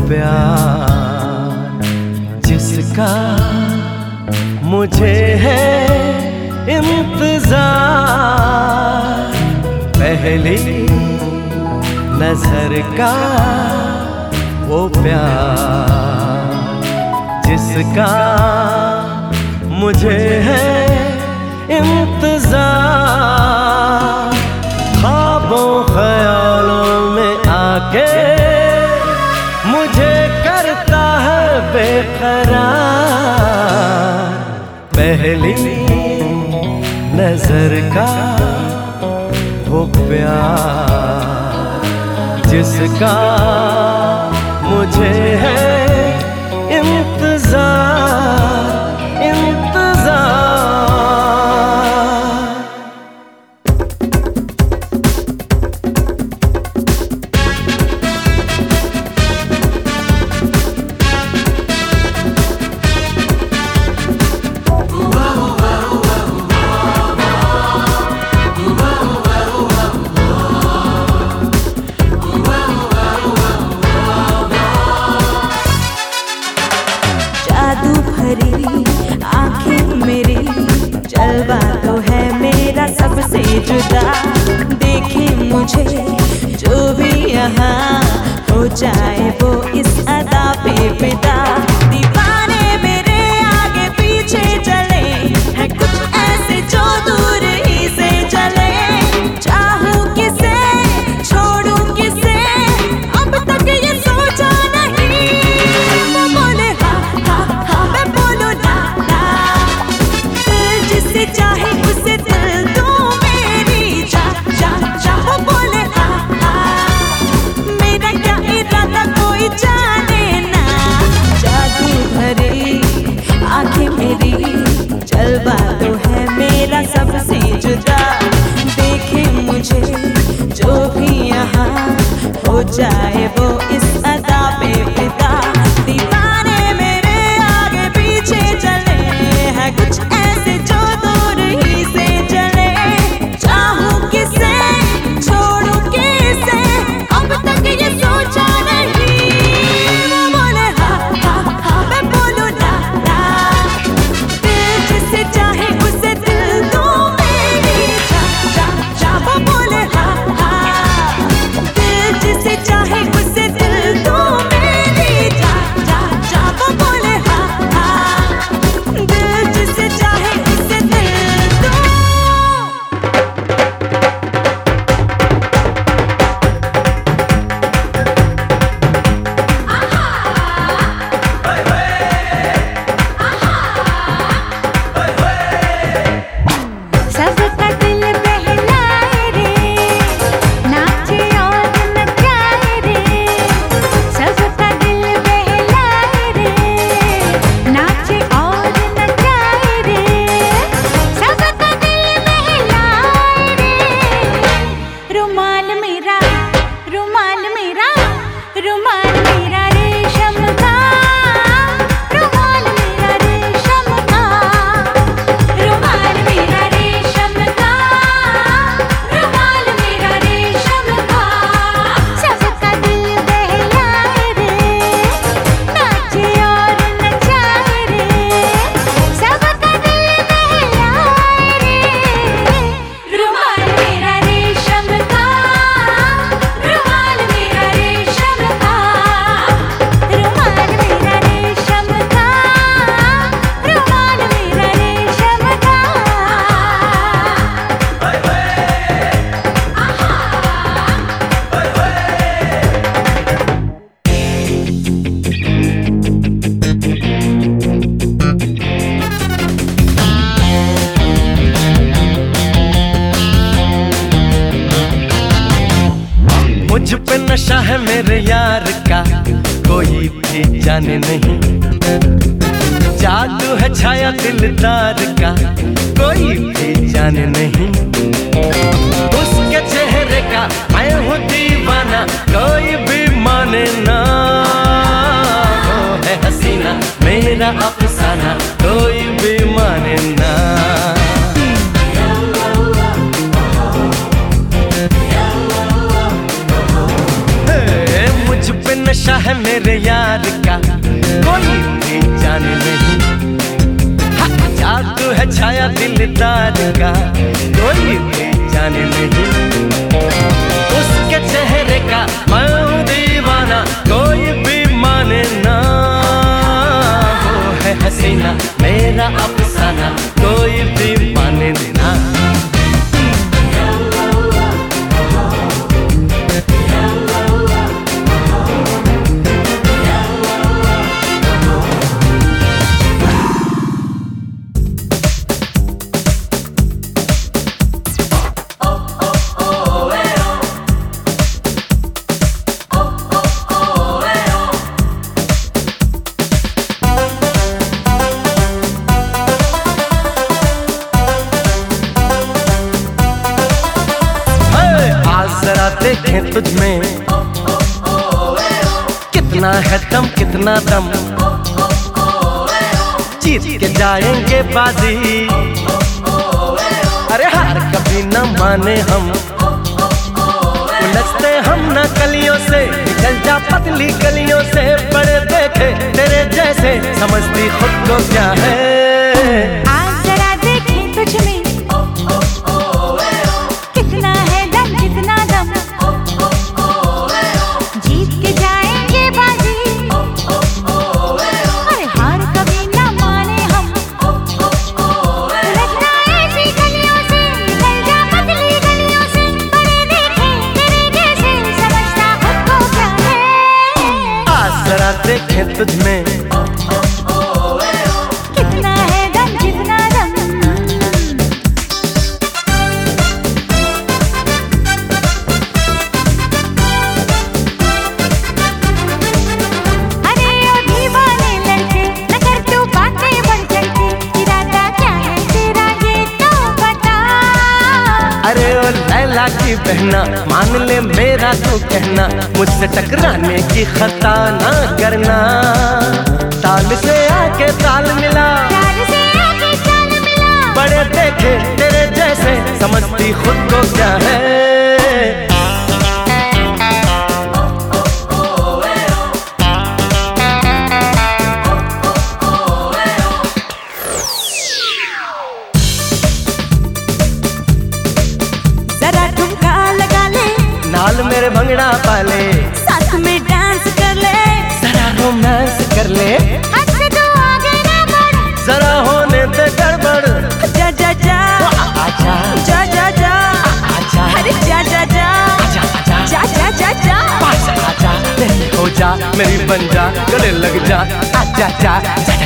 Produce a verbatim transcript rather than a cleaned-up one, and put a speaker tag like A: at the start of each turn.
A: प्यार जिसका मुझे है इंतजार, पहली नजर का वो प्यार जिसका मुझे है इंतजार। ख्वाबों ख्यालों में आके मुझे करता है बेकरार, पहली नजर का वो प्यार जिसका मुझे है इंतजार इंतजार।
B: आँखें मेरी जलवा तो है मेरा सबसे जुदा, देखे मुझे जो भी यहाँ हो जाए वो इस अदा पे फिदा। दीवाने मेरे आगे पीछे चले हैं कुछ ऐसे जो दूर ही से चले, चाहूं किसे छोड़ूं किसे अब तक ये सोचा नहीं। वो बोले हाँ हाँ हाँ मैं बोलूं ना ना, जिसे चाहे उसे दिल दो मेरी जा जा जा। वो बोले हाँ हाँ मेरा क्या इरादा कोई जाने ना। जादू भरी आंखें मेरी जलवा तो है मेरा सबसे जुदा, देखे मुझे जो भी यहाँ हो जाए वो इस अदा पे फिदा। दीवाने मेरे आगे पीछे चले हैं कुछ ऐसे जो दूर ही से चले, चाहूं किसे छोड़ूं किसे अब तक ये सोचा नहीं। वो बोले हाँ हाँ हाँ मैं बोलूं ना ना, दिल जिसे चाहे उसे दिल दो मेरी जा जा जा। वो बोले हाँ हाँ दिल जिसे चाहे उसे दिल दो मेरी जा जा जा। वो बोले हाँ हाँ दिल जिसे चाहे उसे दिल दो। सबका दिल बहलाए रे, नाचे और नचाए रे। सबका दिल बहलाए रे, नाचे और नचाए रे। सबका दिल बहलाए रे, रुमाल मेरा रुमाल मेरा रुमाल मेरा रेशम का, रुमाल मेरा रेशम का, रुमाल मेरा रेशम का, रुमाल मेरा रेशम का। सबका दिल बहलाए रे, नाचे और नचाए रे। सबका दिल बहलाए रे, रुमाल मेरा रेशम का, रुमाल मेरा रेशम का, रुमाल मेरा रेशम का, रुमाल मेरा रेशम का।
A: मुझ पे नशा है मेरे यार का कोई भी जाने नहीं, जादू है छाया दिलदार का कोई भी जाने नहीं। उसके चेहरे का मैं हूँ दीवाना कोई भी माने ना, वो है हसीना मेरा अफसाना कोई भी माने ना। नशा है मेरे यार दिलदार का कोई पहचान नहीं, उसके चेहरे का मैं हूँ दीवाना कोई भी माने ना। वो है हसीना मेरा अफसाना कोई भी माने ना। जरा देखें तुझ में कितना है दम कितना दम, जीत के जाएंगे बाजी, अरे हार कभी न माने हम। उलझते हम न कलियों से निकल जा पतली गलियों से, बड़े देखे तेरे जैसे समझती खुद को क्या है।
B: आज जरा देखें तुझ में कितना है दम कितना दम, जीत के जाएंगे बाजी, अरे हार कभी ना माने हम। उलझना ऐसी गलियों से निकल जा पतली गलियों से, बड़े देखे तेरे जैसे समझता खुद को क्या है।
A: आज जरा देखें तुझ में
B: कितना है दम कितना दम। अरे ओ दीवाने लड़के न कर तू बातें बढ़ चढ़ के, इरादा क्या है तेरा ये तो बता।
A: अरे ओ लैला की बहना मान ले मेरा तू कहना, मुझसे टकराने की खता ना करना। ताल से आके ताल मिला,
B: ताल से आके ताल मिला,
A: बड़े देखे तेरे जैसे समझती खुद को क्या है।
B: जरा ठुमका लगा ले,
A: नाल मेरे भंगड़ा पाले,
B: साथ में डांस कर ले,
A: जरा रोमांस कर ले,
B: हद से तू आगे ना बढ़,
A: जरा होने दे गड़बड़।
B: जा जा जा
A: आजा
B: जा जा जा,
A: आजा
B: अरे जा जा जा
A: आजा आजा
B: जा जा जा जा,
A: पास आजा, मेरी हो जा मेरी बन जा, गले लग जा, आजा जा जा।